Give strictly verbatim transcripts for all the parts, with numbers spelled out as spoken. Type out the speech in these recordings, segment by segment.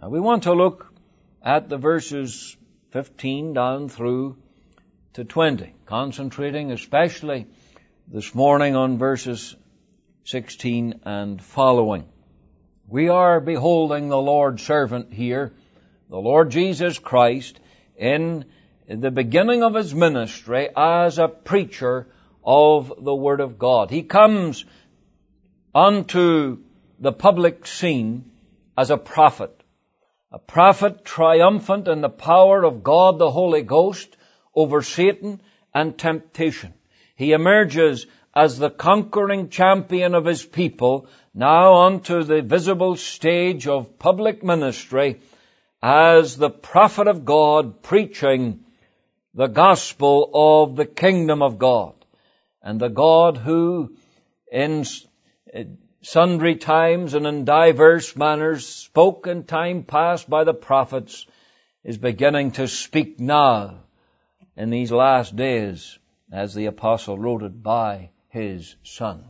Now we want to look at the verses fifteen down through to twenty, concentrating especially this morning on verses sixteen and following. We are beholding the Lord's servant here, the Lord Jesus Christ, in the beginning of His ministry as a preacher of the Word of God. He comes onto the public scene as a prophet. A prophet triumphant in the power of God the Holy Ghost over Satan and temptation. He emerges as the conquering champion of His people, now onto the visible stage of public ministry as the prophet of God preaching the gospel of the kingdom of God. And the God who in sundry times and in diverse manners spoke in time past by the prophets is beginning to speak now in these last days, as the apostle wrote it by his Son.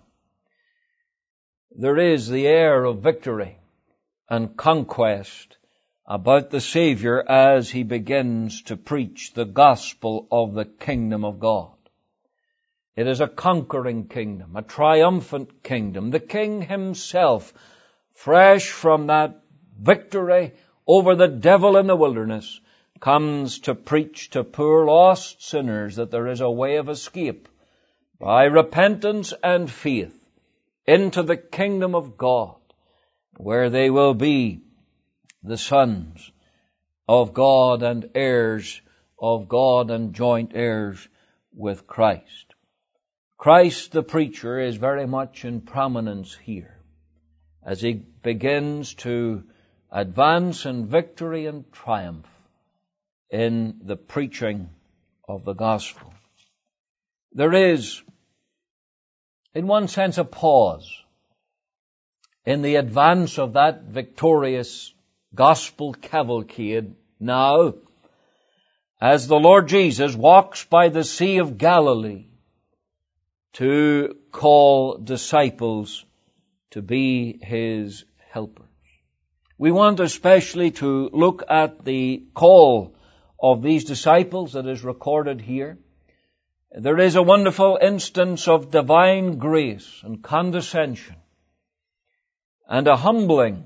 There is the air of victory and conquest about the Savior as He begins to preach the gospel of the kingdom of God. It is a conquering kingdom, a triumphant kingdom. The King Himself, fresh from that victory over the devil in the wilderness, comes to preach to poor lost sinners that there is a way of escape by repentance and faith into the kingdom of God, where they will be the sons of God and heirs of God and joint heirs with Christ. Christ the preacher is very much in prominence here as He begins to advance in victory and triumph in the preaching of the gospel. There is, in one sense, a pause in the advance of that victorious gospel cavalcade now as the Lord Jesus walks by the Sea of Galilee to call disciples to be His helpers. We want especially to look at the call of these disciples that is recorded here. There is a wonderful instance of divine grace and condescension and a humbling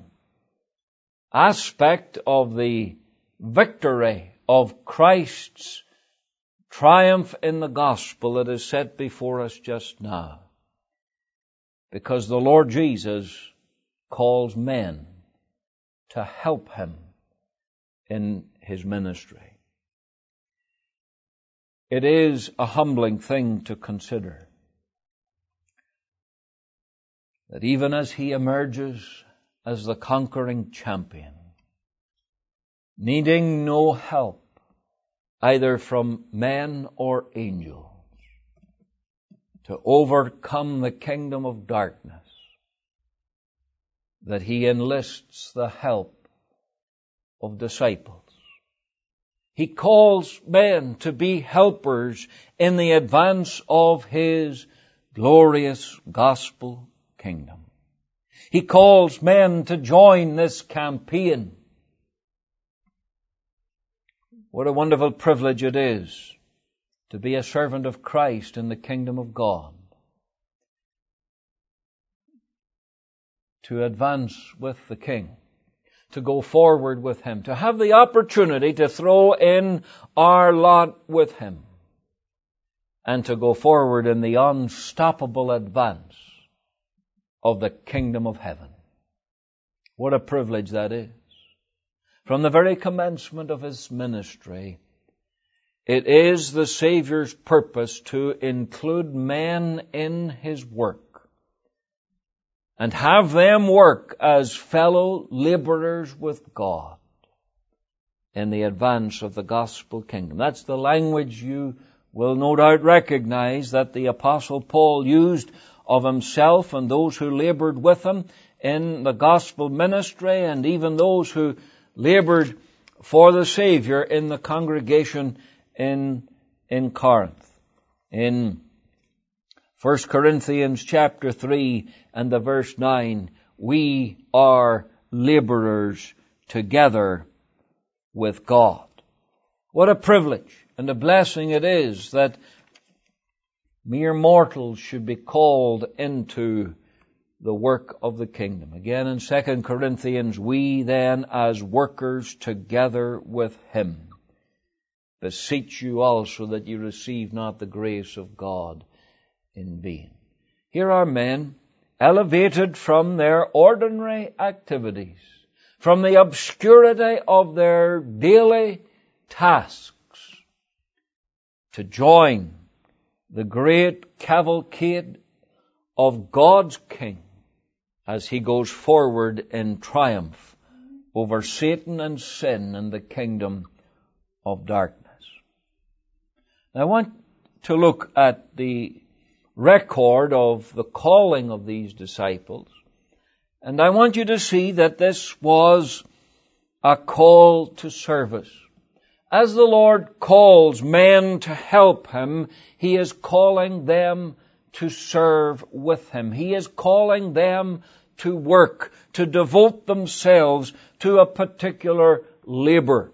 aspect of the victory of Christ's triumph in the gospel that is set before us just now. Because the Lord Jesus calls men to help Him in His ministry. It is a humbling thing to consider that even as He emerges as the conquering champion, needing no help either from men or angels, to overcome the kingdom of darkness, that He enlists the help of disciples. He calls men to be helpers in the advance of His glorious gospel kingdom. He calls men to join this campaign. What a wonderful privilege it is to be a servant of Christ in the kingdom of God. To advance with the King. To go forward with Him. To have the opportunity to throw in our lot with Him. And to go forward in the unstoppable advance of the kingdom of heaven. What a privilege that is. From the very commencement of His ministry, it is the Savior's purpose to include men in His work and have them work as fellow laborers with God in the advance of the gospel kingdom. That's the language you will no doubt recognize that the Apostle Paul used of himself and those who labored with him in the gospel ministry, and even those who labored for the Savior in the congregation in, in Corinth. In First Corinthians chapter three and the verse nine, we are laborers together with God. What a privilege and a blessing it is that mere mortals should be called into the work of the kingdom. Again in Second Corinthians, we then as workers together with Him beseech you also that you receive not the grace of God in vain. Here are men elevated from their ordinary activities, from the obscurity of their daily tasks, to join the great cavalcade of God's King as He goes forward in triumph over Satan and sin and the kingdom of darkness. Now I want to look at the record of the calling of these disciples, and I want you to see that this was a call to service. As the Lord calls men to help Him, He is calling them to serve with Him. He is calling them to work, to devote themselves to a particular labor.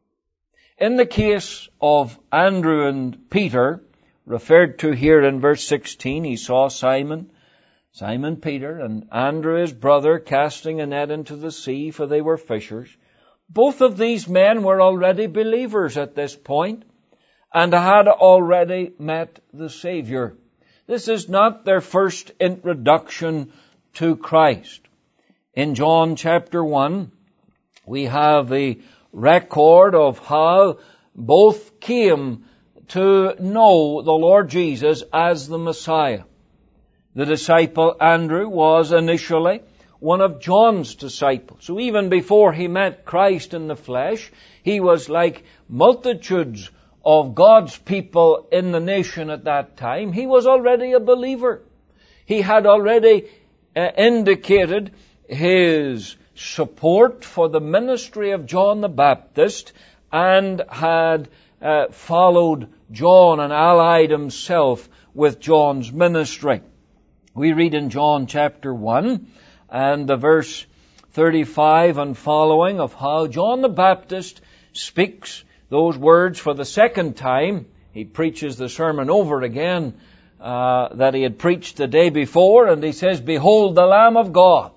In the case of Andrew and Peter, referred to here in verse sixteen, he saw Simon, Simon Peter, and Andrew his brother casting a net into the sea, for they were fishers. Both of these men were already believers at this point and had already met the Savior. This is not their first introduction to Christ. In John chapter one, we have the record of how both came to know the Lord Jesus as the Messiah. The disciple Andrew was initially one of John's disciples. So even before he met Christ in the flesh, he was like multitudes of God's people in the nation at that time. He was already a believer. He had already uh, indicated his support for the ministry of John the Baptist and had uh, followed John and allied himself with John's ministry. We read in John chapter one and the verse thirty-five and following of how John the Baptist speaks those words for the second time. He preaches the sermon over again uh, that he had preached the day before, and he says, "Behold the Lamb of God."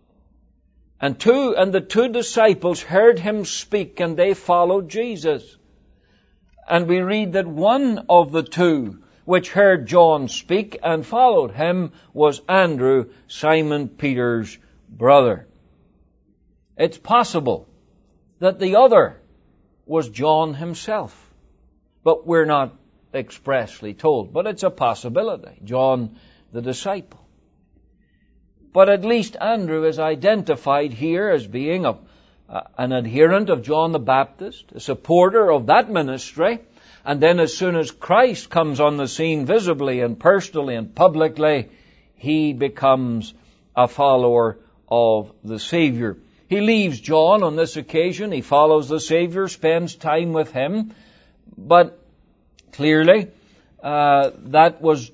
And two, and the two disciples heard him speak, and they followed Jesus. And we read that one of the two which heard John speak and followed him was Andrew, Simon Peter's brother. It's possible that the other was John himself, but we're not expressly told. But it's a possibility, John the disciple. But at least Andrew is identified here as being a, uh, an adherent of John the Baptist, a supporter of that ministry. And then as soon as Christ comes on the scene visibly and personally and publicly, he becomes a follower of the Savior. He leaves John on this occasion. He follows the Savior, spends time with him. But clearly, uh, that was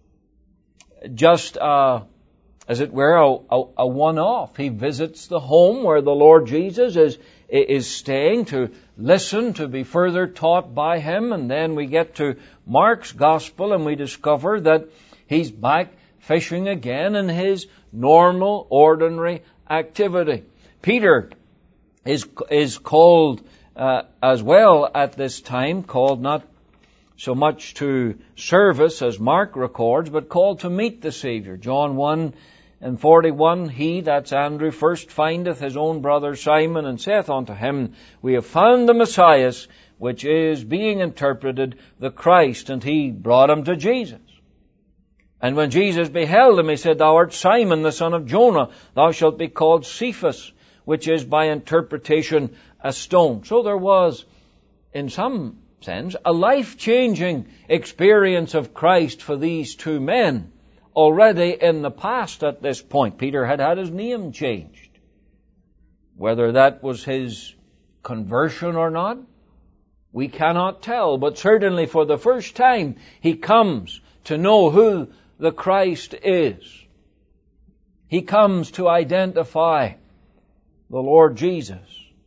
just, uh, as it were, a, a, a one-off. He visits the home where the Lord Jesus is is staying to listen, to be further taught by him. And then we get to Mark's Gospel and we discover that he's back fishing again in his normal, ordinary activity. Peter is is called uh, as well at this time, called not so much to service as Mark records, but called to meet the Savior. John one and forty-one, he, that's Andrew, first findeth his own brother Simon, and saith unto him, We have found the Messiah, which is being interpreted the Christ. And he brought him to Jesus. And when Jesus beheld him, he said, Thou art Simon, the son of Jonah. Thou shalt be called Cephas, which is by interpretation a stone. So there was, in some sense, a life-changing experience of Christ for these two men already in the past at this point. Peter had had his name changed. Whether that was his conversion or not, we cannot tell. But certainly for the first time, he comes to know who the Christ is. He comes to identify the Lord Jesus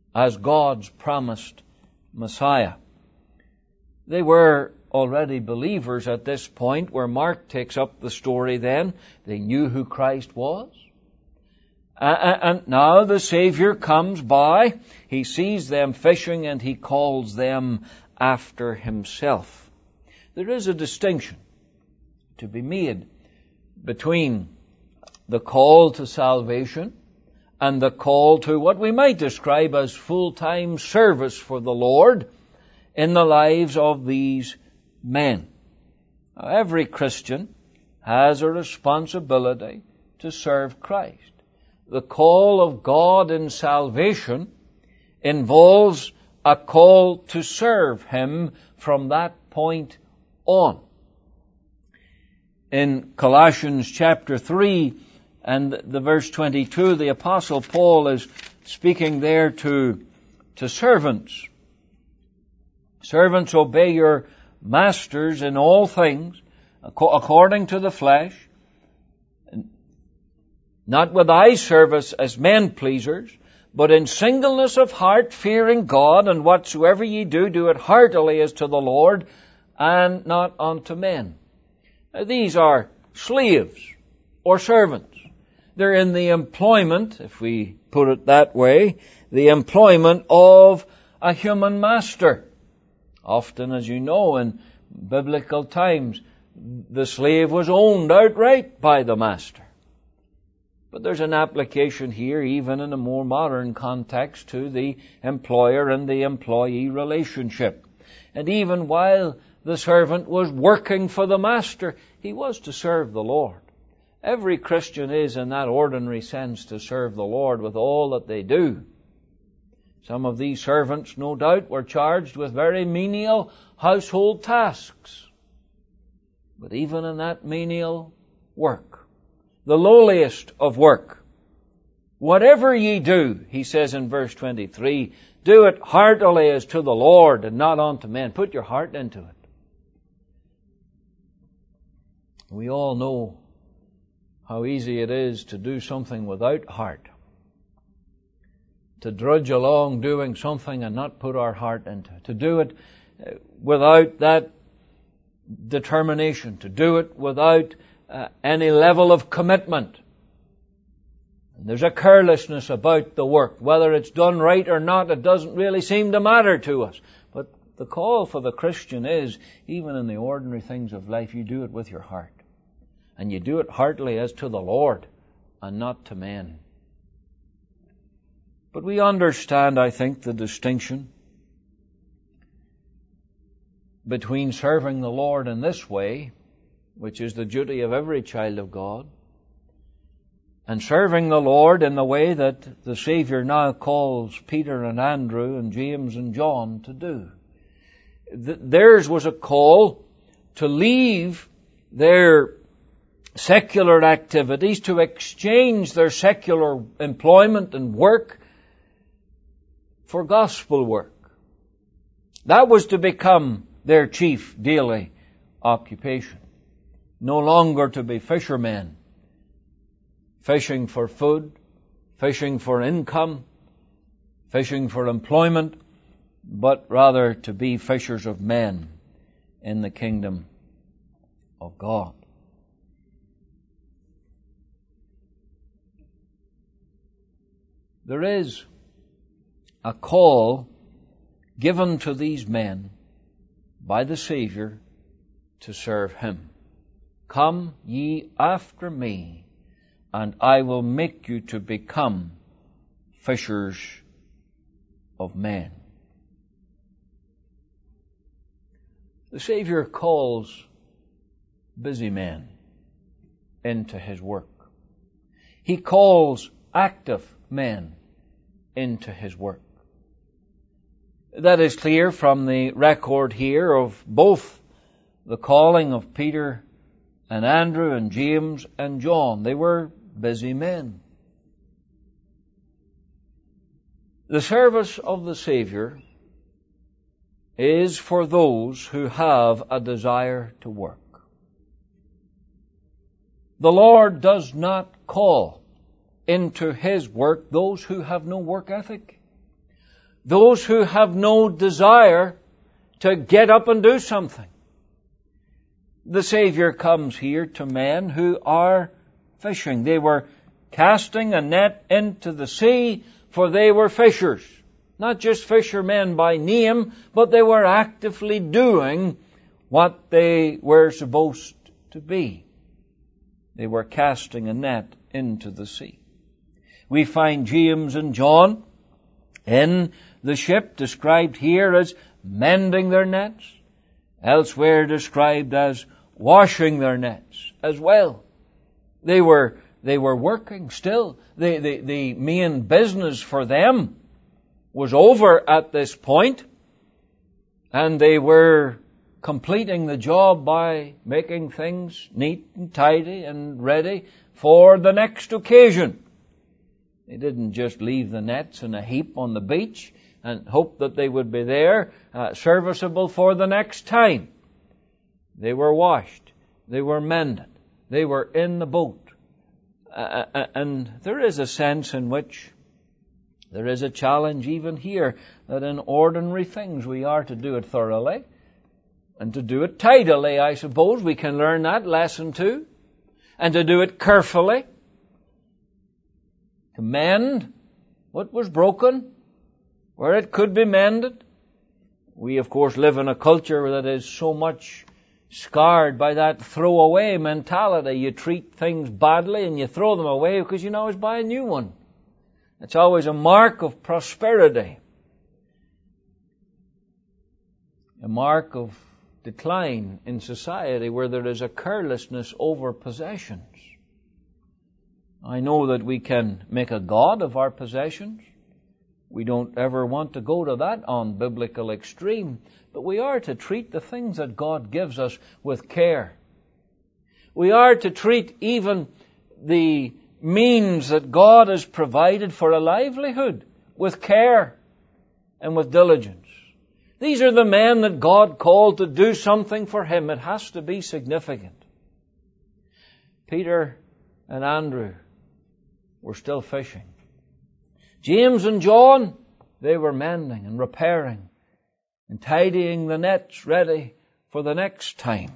as God's promised Messiah. They were already believers at this point, where Mark takes up the story then. They knew who Christ was. And now the Savior comes by. He sees them fishing and He calls them after Himself. There is a distinction to be made between the call to salvation and the call to what we might describe as full-time service for the Lord in the lives of these men. Now, every Christian has a responsibility to serve Christ. The call of God in salvation involves a call to serve Him from that point on. In Colossians chapter three and the verse twenty-two, the Apostle Paul is speaking there to, to servants. Servants, obey your masters in all things, according to the flesh, not with eye service as men pleasers, but in singleness of heart, fearing God, and whatsoever ye do, do it heartily as to the Lord, and not unto men. Now, these are slaves or servants. They're in the employment, if we put it that way, the employment of a human master. Often, as you know, in biblical times, the slave was owned outright by the master. But there's an application here, even in a more modern context, to the employer and the employee relationship. And even while the servant was working for the master, he was to serve the Lord. Every Christian is, in that ordinary sense, to serve the Lord with all that they do. Some of these servants, no doubt, were charged with very menial household tasks. But even in that menial work, the lowliest of work, whatever ye do, he says in verse twenty-three, do it heartily as to the Lord and not unto men. Put your heart into it. We all know how easy it is to do something without heart. To drudge along doing something and not put our heart into it. To do it without that determination. To do it without uh, any level of commitment. And there's a carelessness about the work. Whether it's done right or not, it doesn't really seem to matter to us. But the call for the Christian is, even in the ordinary things of life, you do it with your heart. And you do it heartily as to the Lord and not to men. But we understand, I think, the distinction between serving the Lord in this way, which is the duty of every child of God, and serving the Lord in the way that the Savior now calls Peter and Andrew and James and John to do. Theirs was a call to leave their secular activities, to exchange their secular employment and work for gospel work. That was to become their chief daily occupation. No longer to be fishermen, fishing for food, fishing for income, fishing for employment, but rather to be fishers of men in the kingdom of God. There is a call given to these men by the Savior to serve Him. Come ye after me, and I will make you to become fishers of men. The Savior calls busy men into His work. He calls active men into His work. That is clear from the record here of both the calling of Peter and Andrew and James and John. They were busy men. The service of the Savior is for those who have a desire to work. The Lord does not call into His work those who have no work ethic, those who have no desire to get up and do something. The Savior comes here to men who are fishing. They were casting a net into the sea, for they were fishers. Not just fishermen by name, but they were actively doing what they were supposed to be. They were casting a net into the sea. We find James and John in the ship, described here as mending their nets, elsewhere described as washing their nets as well. They were they were working still. The, the, the main business for them was over at this point, and they were completing the job by making things neat and tidy and ready for the next occasion. They didn't just leave the nets in a heap on the beach and hope that they would be there, uh, serviceable for the next time. They were washed. They were mended. They were in the boat. Uh, and there is a sense in which there is a challenge even here that in ordinary things we are to do it thoroughly and to do it tidily, I suppose. We can learn that lesson too. And to do it carefully. To mend what was broken where it could be mended. We, of course, live in a culture that is so much scarred by that throwaway mentality. You treat things badly and you throw them away because you can always buy a new one. It's always a mark of prosperity. A mark of decline in society where there is a carelessness over possessions. I know that we can make a god of our possessions. We don't ever want to go to that unbiblical extreme, but we are to treat the things that God gives us with care. We are to treat even the means that God has provided for a livelihood with care and with diligence. These are the men that God called to do something for Him. It has to be significant. Peter and Andrew were still fishing. James and John, they were mending and repairing and tidying the nets ready for the next time.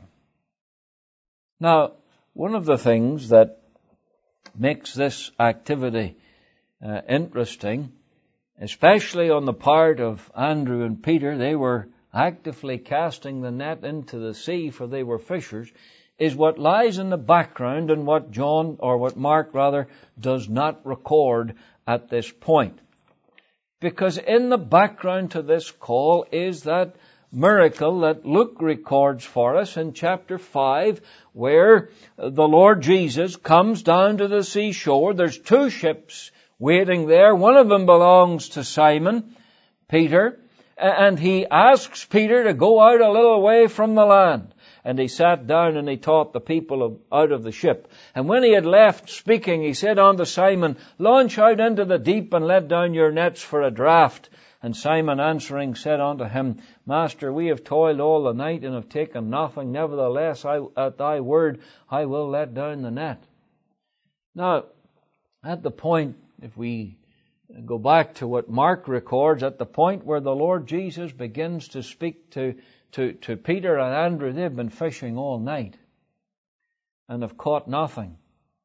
Now, one of the things that makes this activity uh, interesting, especially on the part of Andrew and Peter, they were actively casting the net into the sea, for they were fishers, is what lies in the background and what John, or what Mark rather, does not record at this point. Because in the background to this call is that miracle that Luke records for us in chapter five, where the Lord Jesus comes down to the seashore. There's two ships waiting there. One of them belongs to Simon, Peter, and he asks Peter to go out a little way from the land. And he sat down and he taught the people of, out of the ship. And when he had left speaking, he said unto Simon, Launch out into the deep and let down your nets for a draught. And Simon answering said unto him, Master, we have toiled all the night and have taken nothing. Nevertheless, I, at thy word, I will let down the net. Now, at the point, if we go back to what Mark records, at the point where the Lord Jesus begins to speak to To, to Peter and Andrew, they've been fishing all night and have caught nothing.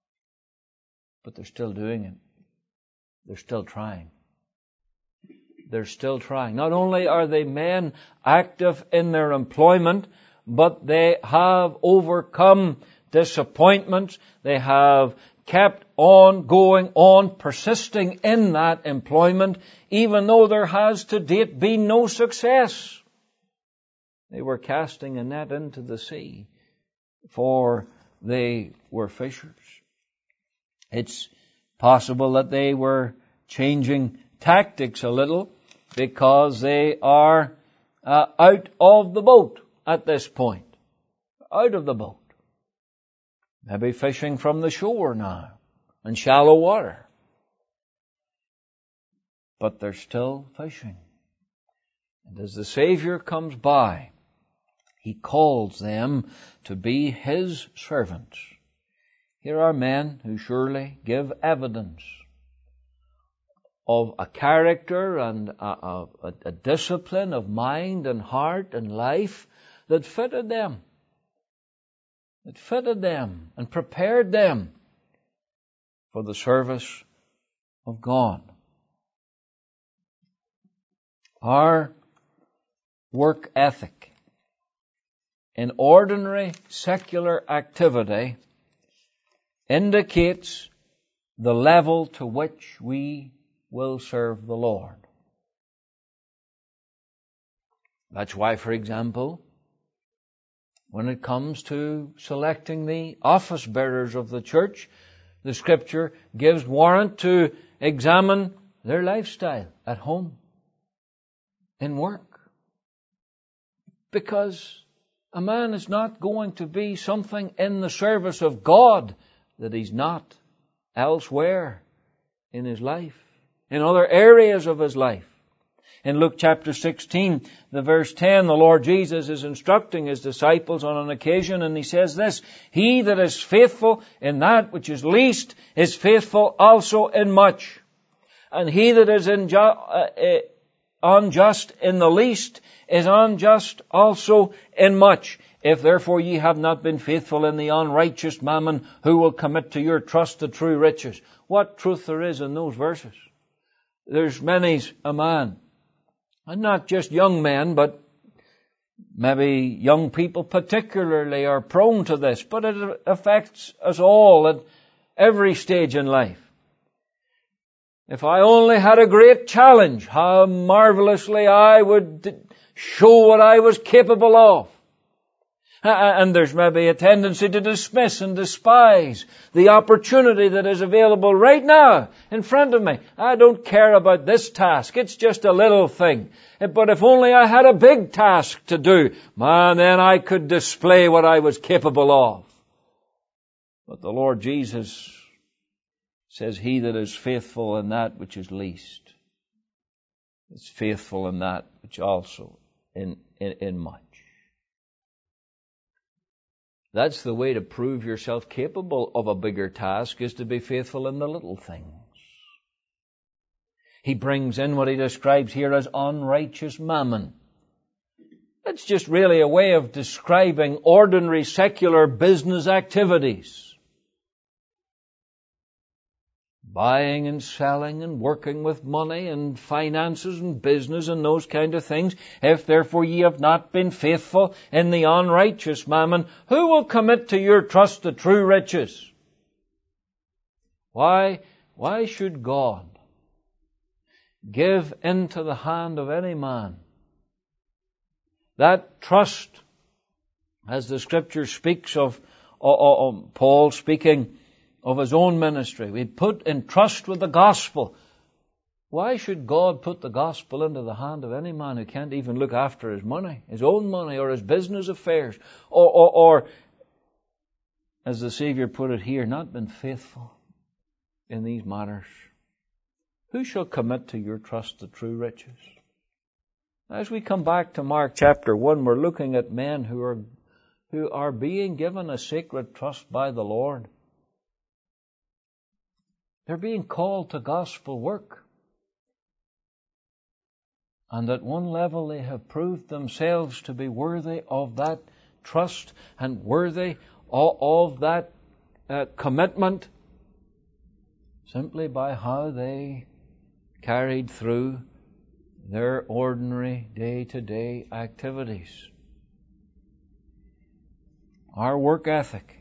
But they're still doing it. They're still trying. They're still trying. Not only are they men active in their employment, but they have overcome disappointments. They have kept on going on, persisting in that employment, even though there has to date been no success. They were casting a net into the sea, for they were fishers. It's possible that they were changing tactics a little because they are uh, out of the boat at this point. Out of the boat. Maybe fishing from the shore now, in shallow water. But they're still fishing. And as the Savior comes by, He calls them to be His servants. Here are men who surely give evidence of a character and a, a, a discipline of mind and heart and life that fitted them. That fitted them and prepared them for the service of God. Our work ethic in ordinary secular activity indicates the level to which we will serve the Lord. That's why, for example, when it comes to selecting the office bearers of the church, the Scripture gives warrant to examine their lifestyle at home, in work. Because a man is not going to be something in the service of God that he's not elsewhere in his life, in other areas of his life. In Luke chapter sixteen, the verse ten, the Lord Jesus is instructing His disciples on an occasion, and He says this, "He that is faithful in that which is least is faithful also in much. And he that is inju- uh, uh, unjust in the least is unjust also in much. If therefore ye have not been faithful in the unrighteous mammon, who will commit to your trust the true riches?" What truth there is in those verses. There's many's a man, and not just young men, but maybe young people particularly are prone to this, but it affects us all at every stage in life. If I only had a great challenge, how marvelously I would show what I was capable of. And there's maybe a tendency to dismiss and despise the opportunity that is available right now in front of me. I don't care about this task. It's just a little thing. But if only I had a big task to do, man, then I could display what I was capable of. But the Lord Jesus says, "He that is faithful in that which is least is faithful in that which also in, in, in much." That's the way to prove yourself capable of a bigger task, is to be faithful in the little things. He brings in what he describes here as unrighteous mammon. It's just really a way of describing ordinary secular business activities. Buying and selling and working with money and finances and business and those kind of things. If therefore ye have not been faithful in the unrighteous mammon, who will commit to your trust the true riches? Why, why should God give into the hand of any man that trust, as the Scripture speaks of, of, of Paul speaking of his own ministry, we put in trust with the gospel. Why should God put the gospel into the hand of any man who can't even look after his money, his own money, or his business affairs, or, or, or as the Savior put it here, not been faithful in these matters? Who shall commit to your trust the true riches? As we come back to Mark chapter one, we're looking at men who are, who are being given a sacred trust by the Lord. They're being called to gospel work. And at one level they have proved themselves to be worthy of that trust and worthy of, of that uh, commitment simply by how they carried through their ordinary day-to-day activities. Our work ethic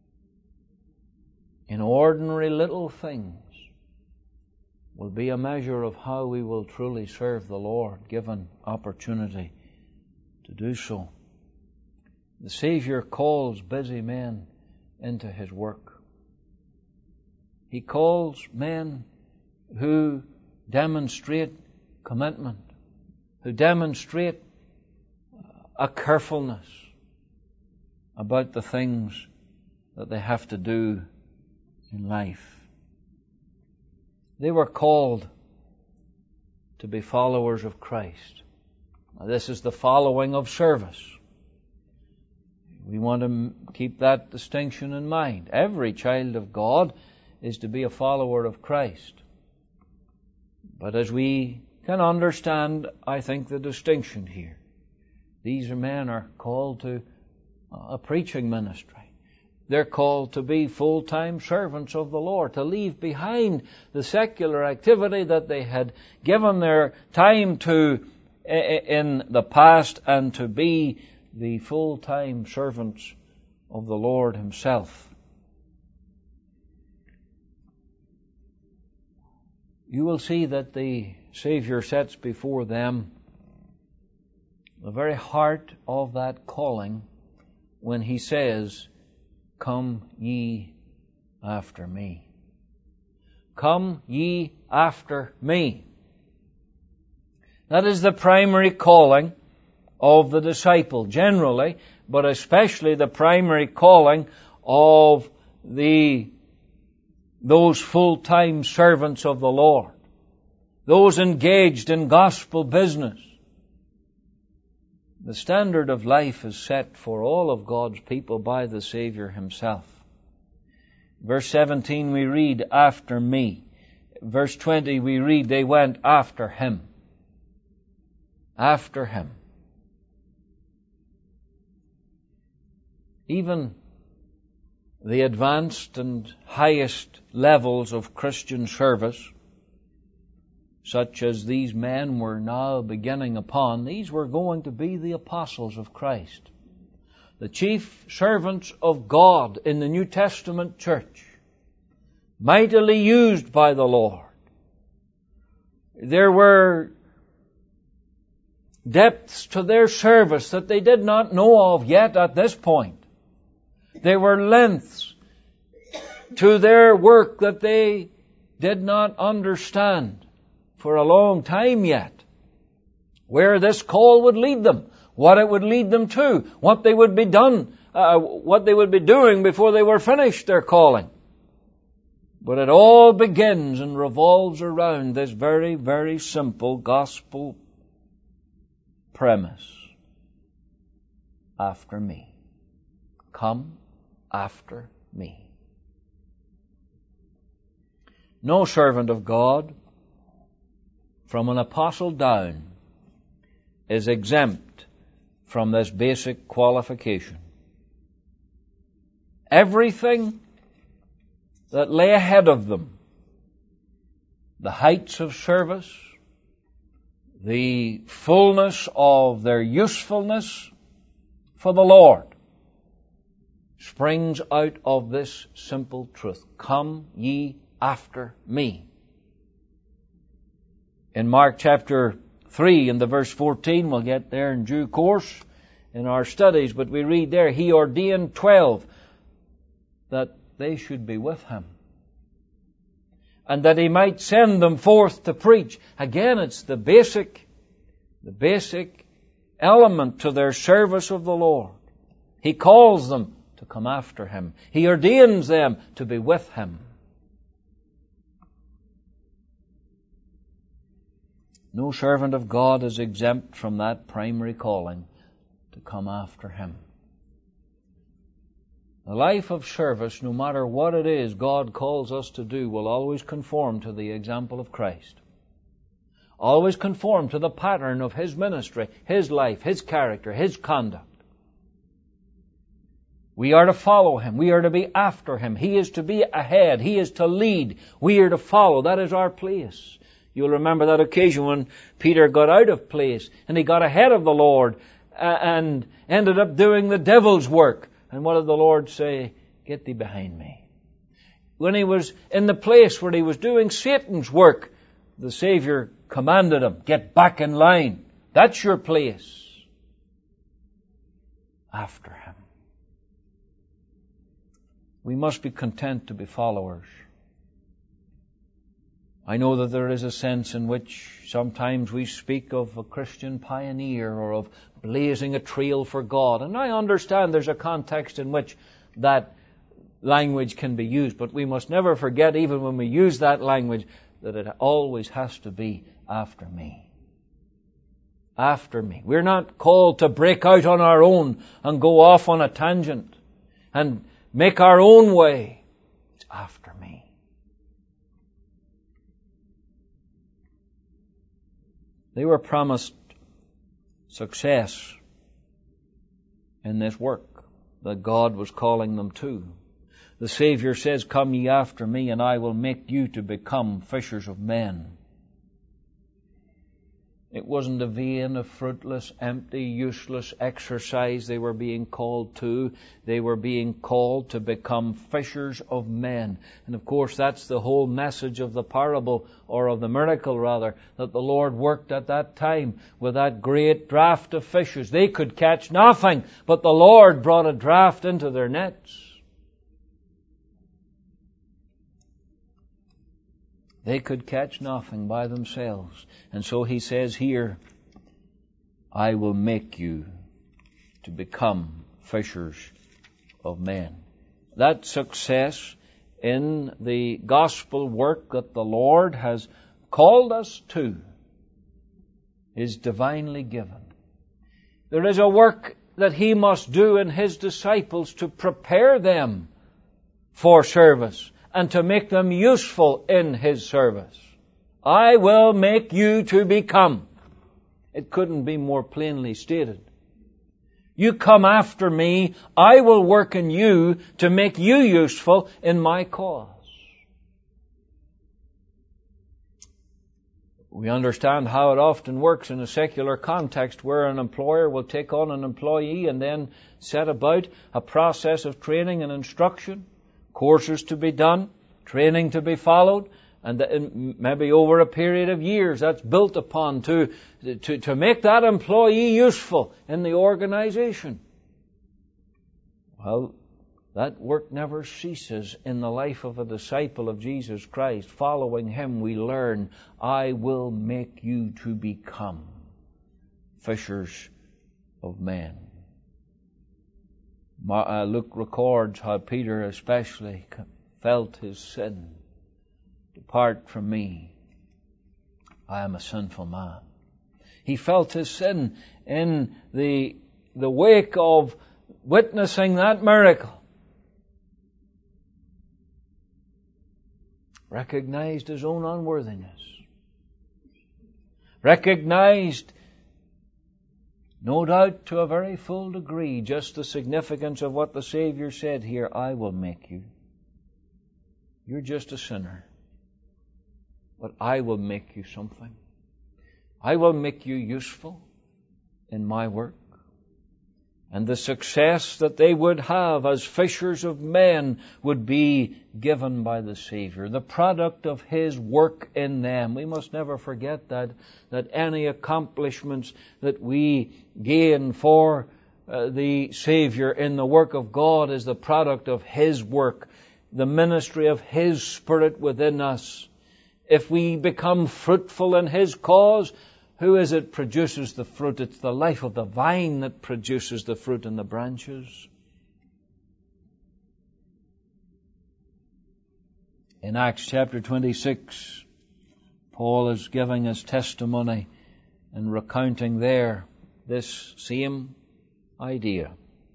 in ordinary little things will be a measure of how we will truly serve the Lord, given opportunity to do so. The Savior calls busy men into His work. He calls men who demonstrate commitment, who demonstrate a carefulness about the things that they have to do in life. They were called to be followers of Christ. Now, this is the following of service. We want to keep that distinction in mind. Every child of God is to be a follower of Christ. But as we can understand, I think, the distinction here, these men are called to a preaching ministry. They're called to be full-time servants of the Lord, to leave behind the secular activity that they had given their time to in the past, and to be the full-time servants of the Lord Himself. You will see that the Savior sets before them the very heart of that calling when He says, "Come ye after me." Come ye after me. That is the primary calling of the disciple generally, but especially the primary calling of the those full-time servants of the Lord, those engaged in gospel business. The standard of life is set for all of God's people by the Savior Himself. Verse seventeen we read, "After me." Verse twenty we read, "They went after Him." After Him. Even the advanced and highest levels of Christian service, such as these men were now beginning upon, these were going to be the apostles of Christ, the chief servants of God in the New Testament church, mightily used by the Lord. There were depths to their service that they did not know of yet at this point. There were lengths to their work that they did not understand for a long time yet. Where this call would lead them, what it would lead them to, what they would be done, uh, what they would be doing before they were finished their calling. But it all begins and revolves around this very, very simple gospel premise. After me. Come after me. No servant of God, from an apostle down, is exempt from this basic qualification. Everything that lay ahead of them, the heights of service, the fullness of their usefulness for the Lord, springs out of this simple truth. Come ye after me. In Mark chapter three, in the verse fourteen, we'll get there in due course in our studies, but we read there, He ordained twelve that they should be with Him, and that He might send them forth to preach. Again, it's the basic, the basic element to their service of the Lord. He calls them to come after Him. He ordains them to be with Him. No servant of God is exempt from that primary calling to come after Him. The life of service, no matter what it is God calls us to do, will always conform to the example of Christ. Always conform to the pattern of His ministry, His life, His character, His conduct. We are to follow Him. We are to be after Him. He is to be ahead. He is to lead. We are to follow. That is our place. You'll remember that occasion when Peter got out of place and he got ahead of the Lord and ended up doing the devil's work. And what did the Lord say? Get thee behind me. When he was in the place where he was doing Satan's work, the Savior commanded him, get back in line. That's your place. After Him. We must be content to be followers. I know that there is a sense in which sometimes we speak of a Christian pioneer or of blazing a trail for God. And I understand there's a context in which that language can be used. But we must never forget, even when we use that language, that it always has to be after me. After me. We're not called to break out on our own and go off on a tangent and make our own way. It's after me. They were promised success in this work that God was calling them to. The Savior says, "Come ye after me, and I will make you to become fishers of men." It wasn't a vain, a fruitless, empty, useless exercise they were being called to. They were being called to become fishers of men. And of course, that's the whole message of the parable, or of the miracle rather, that the Lord worked at that time with that great draught of fishes. They could catch nothing, but the Lord brought a draught into their nets. They could catch nothing by themselves. And so he says here, "I will make you to become fishers of men." That success in the gospel work that the Lord has called us to is divinely given. There is a work that He must do in His disciples to prepare them for service and to make them useful in His service. "I will make you to become." It couldn't be more plainly stated. You come after me, I will work in you to make you useful in my cause. We understand how it often works in a secular context, where an employer will take on an employee and then set about a process of training and instruction, courses to be done, training to be followed, and maybe over a period of years that's built upon to, to, to make that employee useful in the organization. Well, that work never ceases in the life of a disciple of Jesus Christ. Following Him, we learn, "I will make you to become fishers of men." Luke records how Peter especially felt his sin. "Depart from me, I am a sinful man." He felt his sin in the, the wake of witnessing that miracle. Recognized his own unworthiness. Recognized, no doubt to a very full degree, just the significance of what the Savior said here, "I will make you. You're just a sinner, but I will make you something. I will make you useful in my work." And the success that they would have as fishers of men would be given by the Savior, the product of His work in them. We must never forget that, that any accomplishments that we gain for uh, the Savior in the work of God is the product of His work, the ministry of His Spirit within us. If we become fruitful in His cause, who is it produces the fruit? It's the life of the vine that produces the fruit and the branches. In Acts chapter twenty-six, Paul is giving his testimony and recounting there this same idea.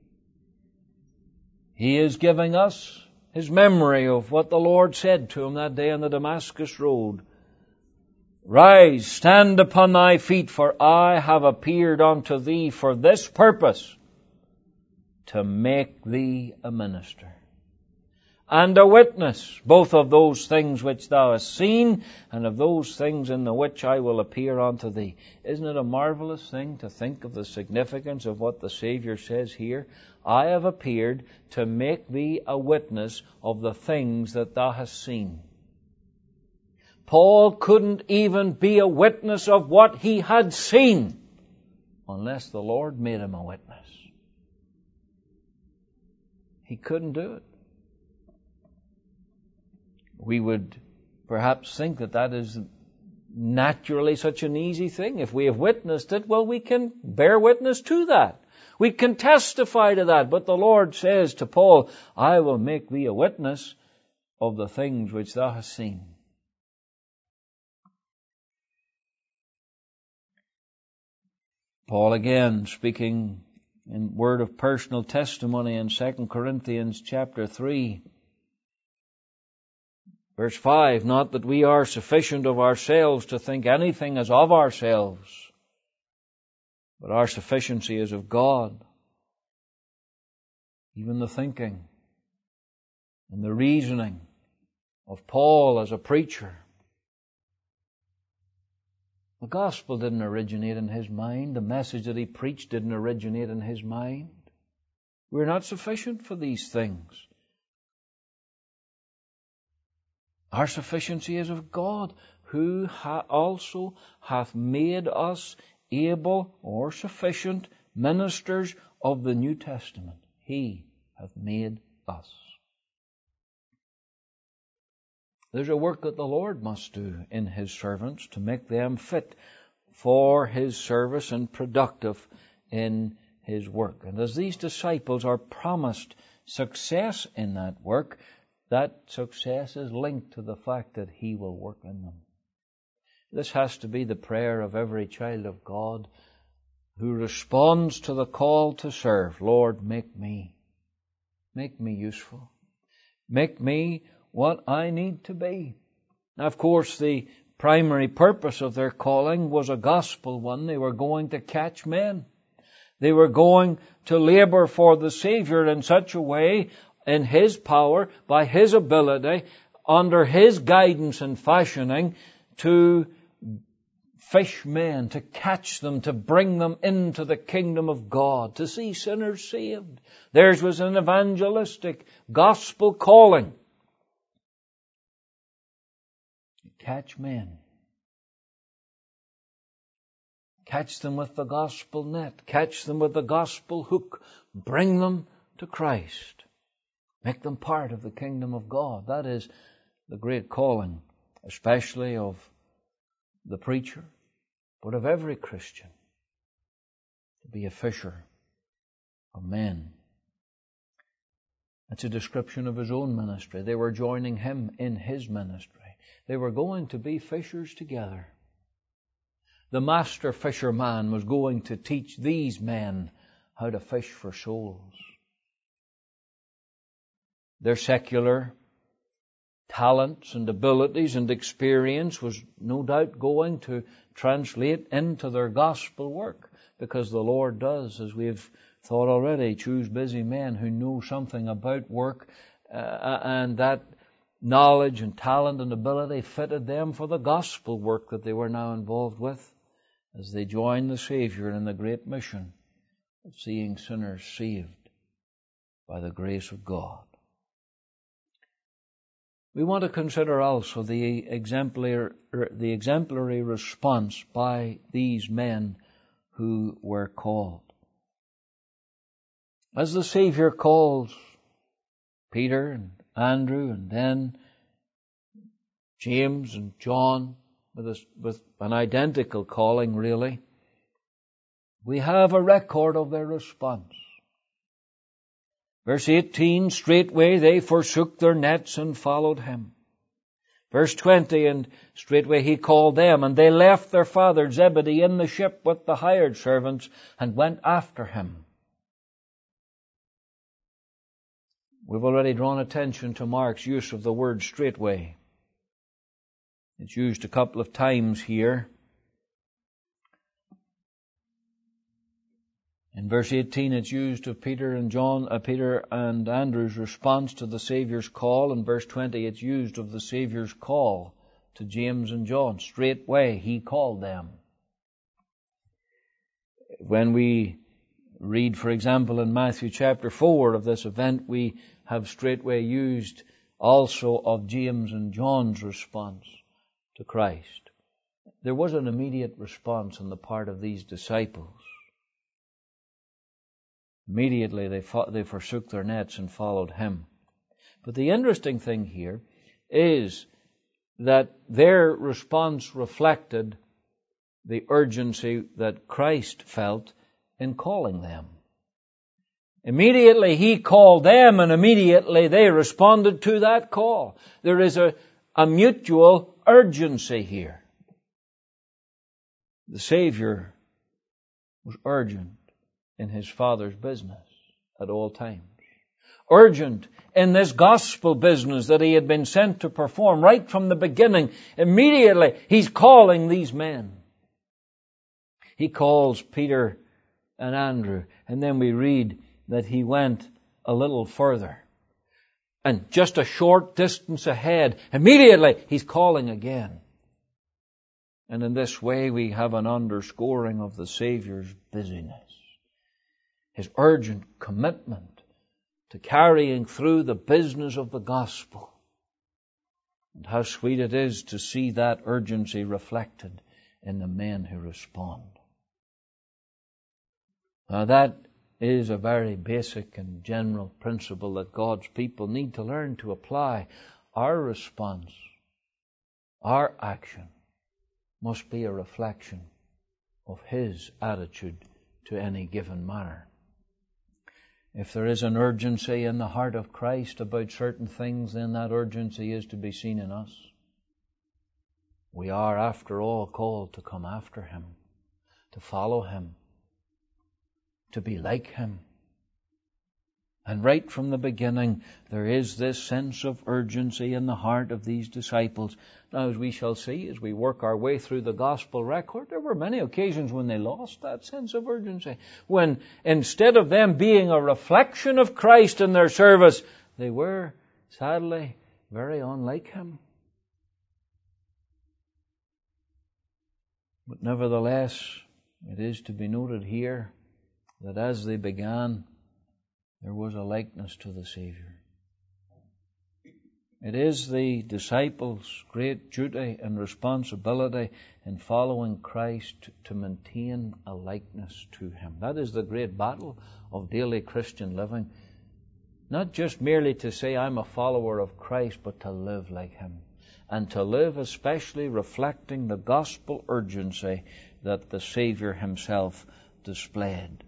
He is giving us his memory of what the Lord said to him that day on the Damascus road. "Rise, stand upon thy feet, for I have appeared unto thee for this purpose, to make thee a minister, and a witness, both of those things which thou hast seen, and of those things in the which I will appear unto thee." Isn't it a marvelous thing to think of the significance of what the Savior says here? "I have appeared to make thee a witness of the things that thou hast seen." Paul couldn't even be a witness of what he had seen unless the Lord made him a witness. He couldn't do it. We would perhaps think that that is naturally such an easy thing. If we have witnessed it, well, we can bear witness to that. We can testify to that. But the Lord says to Paul, "I will make thee a witness of the things which thou hast seen." Paul again, speaking in word of personal testimony in Second Corinthians chapter three, Verse five, not that we are sufficient of ourselves to think anything as of ourselves, but our sufficiency is of God. Even the thinking and the reasoning of Paul as a preacher. The gospel didn't originate in his mind. The message that he preached didn't originate in his mind. We're not sufficient for these things. Our sufficiency is of God, who ha- also hath made us able or sufficient ministers of the New Testament. He hath made us. There's a work that the Lord must do in His servants to make them fit for His service and productive in His work. And as these disciples are promised success in that work, that success is linked to the fact that He will work in them. This has to be the prayer of every child of God who responds to the call to serve. Lord, make me. Make me useful. Make me what I need to be. Now, of course, the primary purpose of their calling was a gospel one. They were going to catch men. They were going to labor for the Savior in such a way, in His power, by His ability, under His guidance and fashioning, to fish men, to catch them, to bring them into the kingdom of God, to see sinners saved. Theirs was an evangelistic gospel calling. Catch men. Catch them with the gospel net. Catch them with the gospel hook. Bring them to Christ. Make them part of the kingdom of God. That is the great calling, especially of the preacher, but of every Christian, to be a fisher of men. That's a description of his own ministry. They were joining him in his ministry. They were going to be fishers together. The master fisherman was going to teach these men how to fish for souls. Their secular talents and abilities and experience was no doubt going to translate into their gospel work, because the Lord does, as we've thought already, choose busy men who know something about work, uh, and that knowledge and talent and ability fitted them for the gospel work that they were now involved with as they joined the Savior in the great mission of seeing sinners saved by the grace of God. We want to consider also the exemplary, the exemplary response by these men who were called. As the Savior calls Peter and Andrew and then James and John with, a, with an identical calling, really, we have a record of their response. Verse eighteen, straightway they forsook their nets and followed Him. Verse twenty, and straightway He called them, and they left their father Zebedee in the ship with the hired servants and went after Him. We've already drawn attention to Mark's use of the word straightway. It's used a couple of times here. In verse eighteen, it's used of Peter and John, uh, Peter and Andrew's response to the Saviour's call. In verse twenty, it's used of the Saviour's call to James and John. Straightway, He called them. When we read, for example, in Matthew chapter four of this event, we have straightway used also of James and John's response to Christ. There was an immediate response on the part of these disciples. Immediately they fought, they forsook their nets and followed Him. But the interesting thing here is that their response reflected the urgency that Christ felt in calling them. Immediately He called them, and immediately they responded to that call. There is a, a mutual urgency here. The Savior was urgent in His Father's business at all times. urgent in this gospel business that he had been sent to perform right from the beginning. Immediately, he's calling these men. He calls Peter and Andrew, and then we read that he went a little further. And just a short distance ahead, immediately he's calling again. And in this way we have an underscoring of the Saviour's busyness, His urgent commitment to carrying through the business of the gospel. And how sweet it is to see that urgency reflected in the men who respond. Now that is a very basic and general principle that God's people need to learn to apply. Our response, our action, must be a reflection of His attitude to any given matter. If there is an urgency in the heart of Christ about certain things, then that urgency is to be seen in us. We are, after all, called to come after Him, to follow Him, to be like Him. And right from the beginning, there is this sense of urgency in the heart of these disciples. Now, as we shall see, as we work our way through the gospel record, there were many occasions when they lost that sense of urgency. When instead of them being a reflection of Christ in their service, they were, sadly, very unlike Him. But nevertheless, it is to be noted here that as they began, there was a likeness to the Savior. It is the disciples' great duty and responsibility in following Christ to maintain a likeness to Him. That is the great battle of daily Christian living. Not just merely to say, I'm a follower of Christ, but to live like Him. And to live especially reflecting the gospel urgency that the Savior Himself displayed.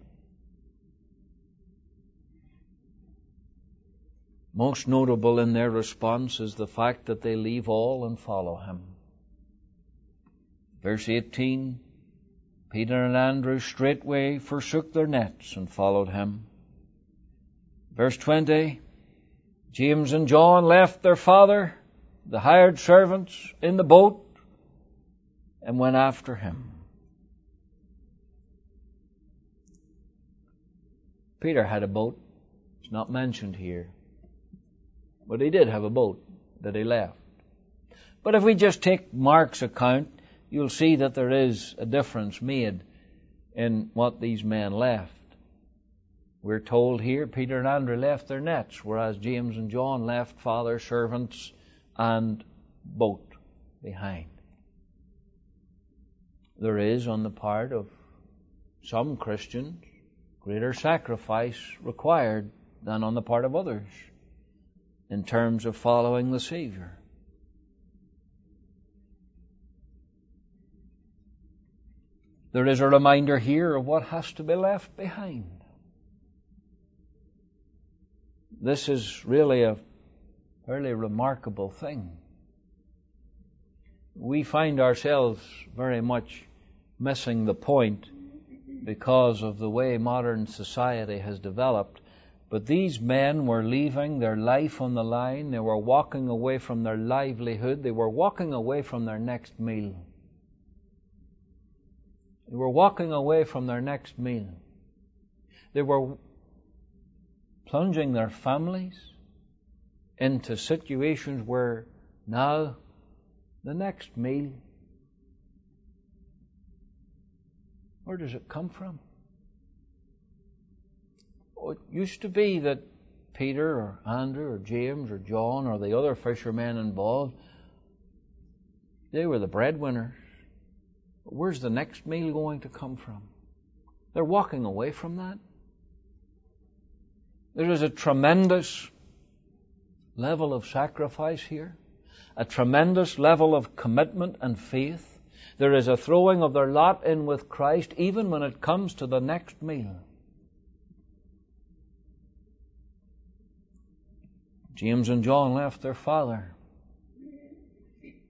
Most notable in their response is the fact that they leave all and follow Him. Verse eighteen, Peter and Andrew straightway forsook their nets and followed Him. Verse twenty, James and John left their father, the hired servants, in the boat and went after Him. Peter had a boat. It's not mentioned here. But he did have a boat that he left. But if we just take Mark's account, you'll see that there is a difference made in what these men left. We're told here Peter and Andrew left their nets, whereas James and John left father, servants, and boat behind. There is, on the part of some Christians, greater sacrifice required than on the part of others in terms of following the Savior. There is a reminder here of what has to be left behind. This is really a fairly remarkable thing. We find ourselves very much missing the point because of the way modern society has developed. But these men were leaving their life on the line. They were walking away from their livelihood. They were walking away from their next meal. They were walking away from their next meal. They were plunging their families into situations where now the next meal, where does it come from? Oh, it used to be that Peter or Andrew or James or John or the other fishermen involved, they were the breadwinners. But where's the next meal going to come from? They're walking away from that. There is a tremendous level of sacrifice here, a tremendous level of commitment and faith. There is a throwing of their lot in with Christ even when it comes to the next meal. James and John left their father.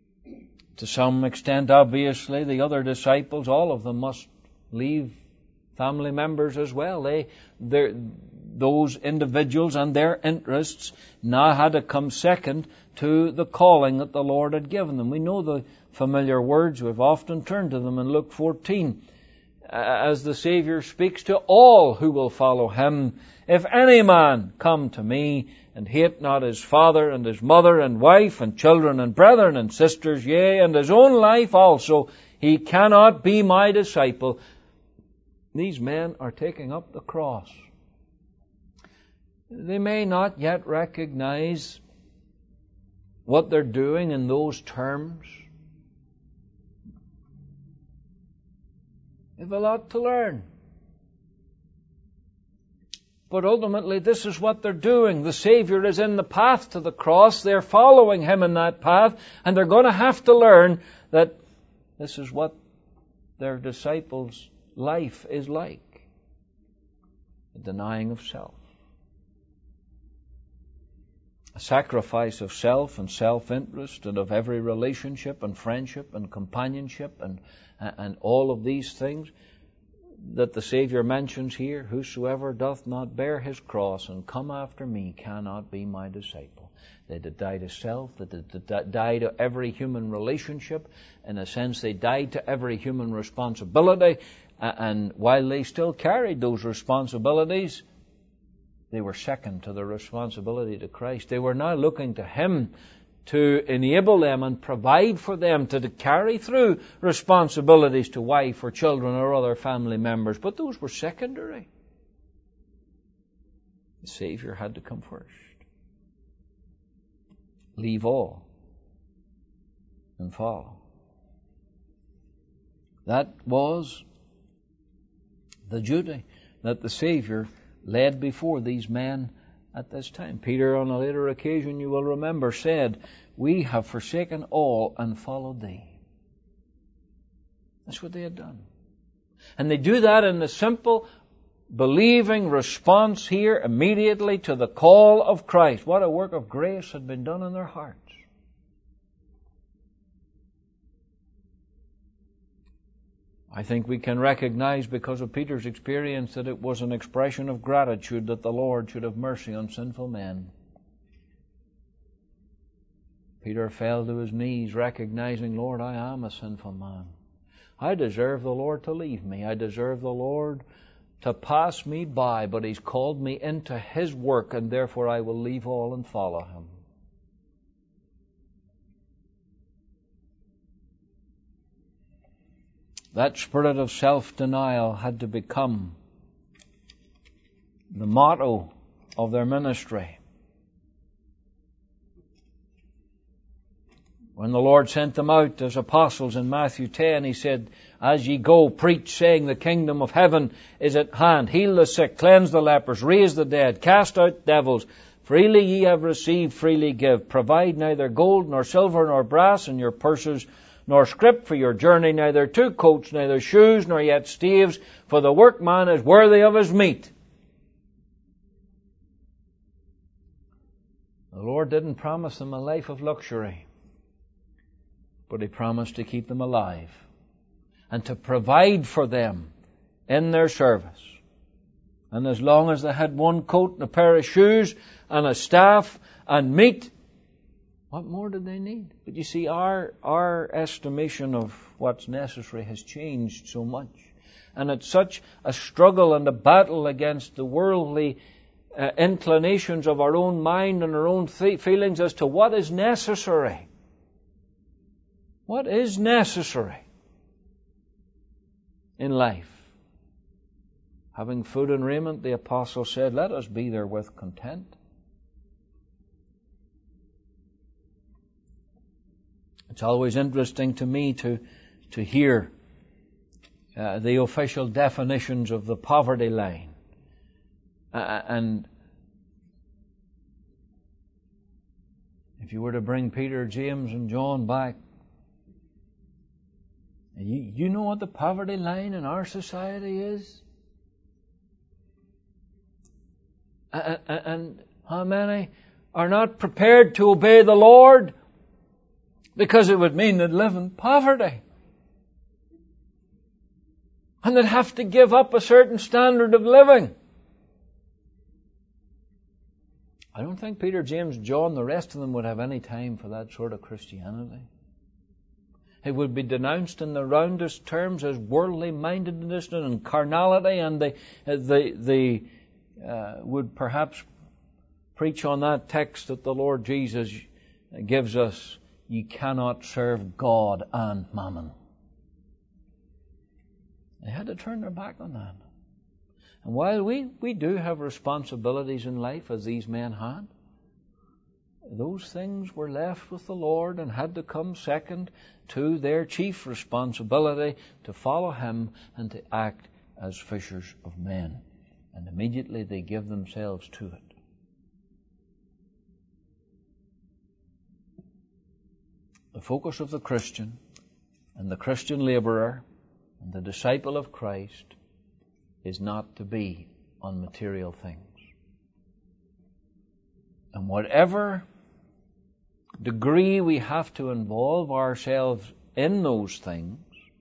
To some extent, obviously, the other disciples, all of them must leave family members as well. They, those individuals and their interests now had to come second to the calling that the Lord had given them. We know the familiar words. We've often turned to them in Luke fourteen, as the Savior speaks to all who will follow Him. If any man come to me and hate not his father and his mother and wife and children and brethren and sisters, yea, and his own life also, he cannot be my disciple. These men are taking up the cross. They may not yet recognize what they're doing in those terms. They have a lot to learn. But ultimately, this is what they're doing. The Savior is in the path to the cross. They're following Him in that path, and they're going to have to learn that this is what their disciples' life is like. A denying of self. A sacrifice of self and self-interest and of every relationship and friendship and companionship and, and all of these things that the Savior mentions here. Whosoever doth not bear his cross and come after me cannot be my disciple. They did die to self. They did die to every human relationship. In a sense, they died to every human responsibility. And while they still carried those responsibilities, they were second to their responsibility to Christ. They were now looking to Him to enable them and provide for them to carry through responsibilities to wife or children or other family members. But those were secondary. The Savior had to come first. Leave all and follow. That was the duty that the Savior led before these men at this time. Peter, on a later occasion, you will remember, said, "We have forsaken all and followed Thee." That's what they had done. And they do that in the simple, believing response here immediately to the call of Christ. What a work of grace had been done in their hearts. I think we can recognize, because of Peter's experience, that it was an expression of gratitude that the Lord should have mercy on sinful men. Peter fell to his knees, recognizing, "Lord, I am a sinful man. I deserve the Lord to leave me. I deserve the Lord to pass me by, but He's called me into His work, and therefore I will leave all and follow Him." That spirit of self-denial had to become the motto of their ministry. When the Lord sent them out as apostles in Matthew ten, He said, "As ye go, preach, saying, the kingdom of heaven is at hand. Heal the sick, cleanse the lepers, raise the dead, cast out devils. Freely ye have received, freely give. Provide neither gold nor silver nor brass in your purses, nor scrip for your journey, neither two coats, neither shoes, nor yet staves, for the workman is worthy of his meat." The Lord didn't promise them a life of luxury, but He promised to keep them alive and to provide for them in their service. And as long as they had one coat and a pair of shoes and a staff and meat, what more did they need? But you see, our our estimation of what's necessary has changed so much. And it's such a struggle and a battle against the worldly uh, inclinations of our own mind and our own th- feelings as to what is necessary. What is necessary in life? Having food and raiment, the apostle said, "Let us be therewith content." It's always interesting to me to to hear uh, the official definitions of the poverty line. Uh, and if you were to bring Peter, James, and John back, you, you know what the poverty line in our society is? Uh, and how many are not prepared to obey the Lord? Because it would mean they'd live in poverty. and they'd have to give up a certain standard of living. I don't think Peter, James, John, the rest of them would have any time for that sort of Christianity. It would be denounced in the roundest terms as worldly mindedness and carnality, and they, they, they uh, would perhaps preach on that text that the Lord Jesus gives us: "Ye cannot serve God and mammon." They had to turn their back on that. And while we, we do have responsibilities in life, as these men had, those things were left with the Lord and had to come second to their chief responsibility, to follow Him and to act as fishers of men. And immediately they give themselves to it. The focus of the Christian and the Christian laborer and the disciple of Christ is not to be on material things. And whatever degree we have to involve ourselves in those things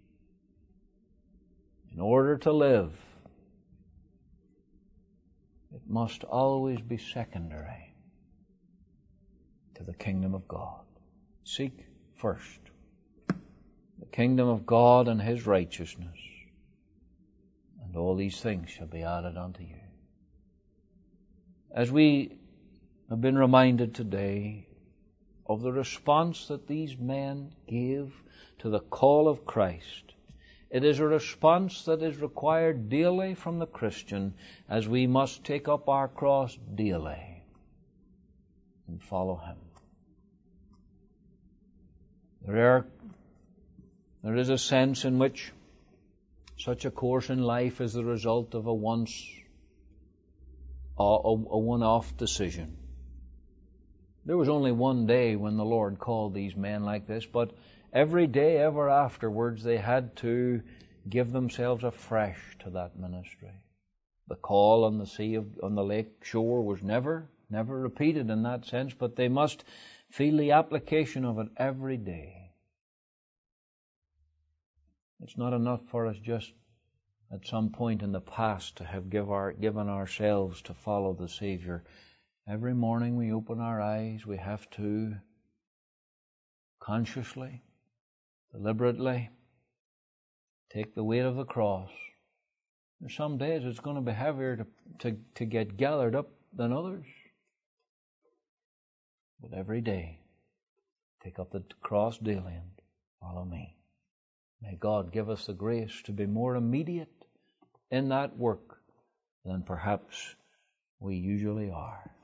in order to live, it must always be secondary to the kingdom of God. Seek first the kingdom of God and His righteousness, and all these things shall be added unto you. As we have been reminded today of the response that these men gave to the call of Christ, it is a response that is required daily from the Christian, as we must take up our cross daily and follow Him. There, are, there is a sense in which such a course in life is the result of a once, a, a, a one-off decision. There was only one day when the Lord called these men like this, but every day ever afterwards they had to give themselves afresh to that ministry. The call on the sea of, on the lake shore was never, never repeated in that sense, but they must feel the application of it every day. It's not enough for us just at some point in the past to have give our, given ourselves to follow the Savior. Every morning we open our eyes, we have to consciously, deliberately take the weight of the cross. There's some days it's going to be heavier to, to, to get gathered up than others. But every day, take up the cross daily and follow me. May God give us the grace to be more immediate in that work than perhaps we usually are.